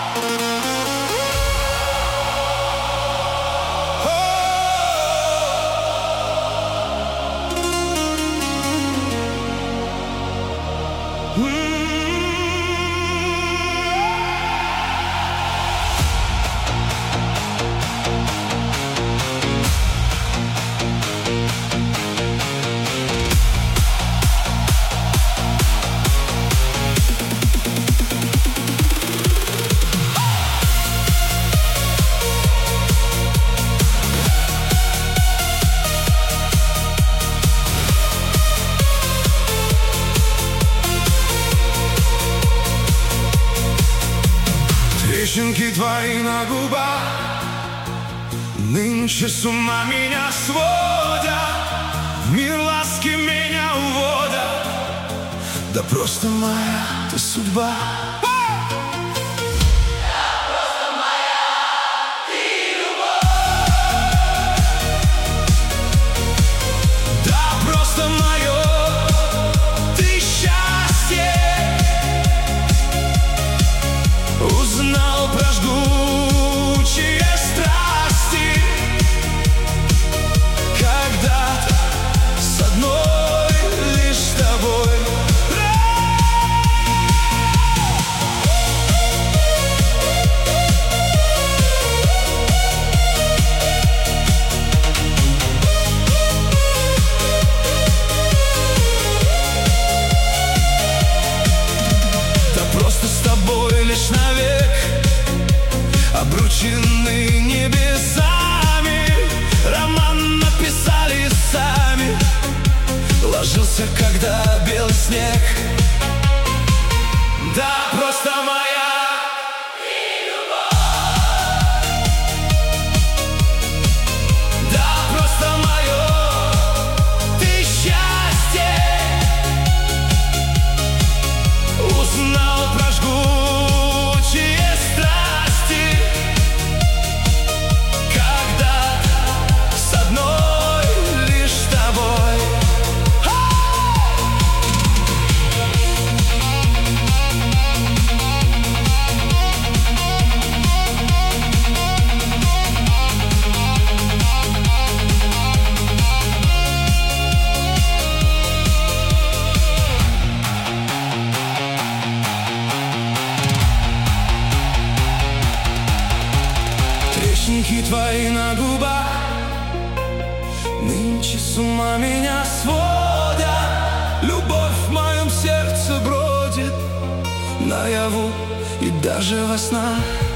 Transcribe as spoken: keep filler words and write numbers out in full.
Трещинки твои на губах нынче с ума меня сводят, в мир ласки меня уводят. Да просто моя ты судьба. Узнал про жгучие страсти когда-то с одной лишь тобой. Да просто с тобой лишь навек обручены небесами, роман написали сами. Ложился, когда белый снег. Да, просто моя ты любовь. Да, просто мое ты счастье. Узнал про жгучие страсти Трещинки твои на губах нынче с ума меня сводят. Любовь в моем сердце бродит наяву и даже во снах.